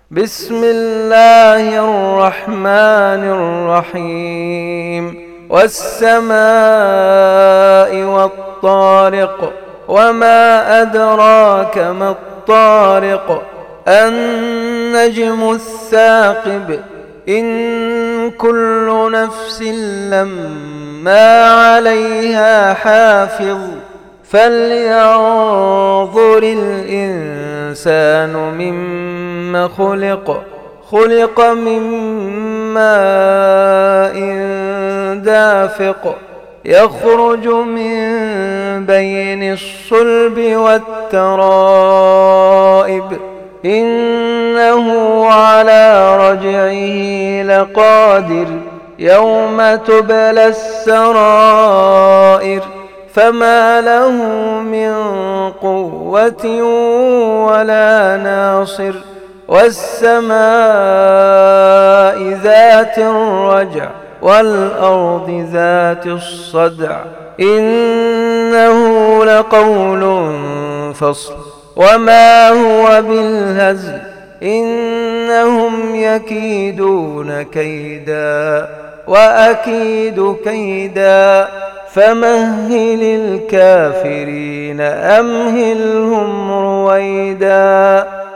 بسم الله الرحمن الرحيم والسماء والطارق وما أدراك ما الطارق النجم الثاقب إن كل نفس لما عليها حافظ فلينظر الإنسان مما خلق من ماء دافق يخرج من بين الصلب والترائب إنه على رجعه لقادر يوم تبلى السرائر فما له من قوة ولا ناصر والسماء ذات الرجع والأرض ذات الصدع إنه لقول فصل وما هو بالهزل إنهم يكيدون كيدا وأكيد كيدا فمهل الكافرين أمهلهم رويدا.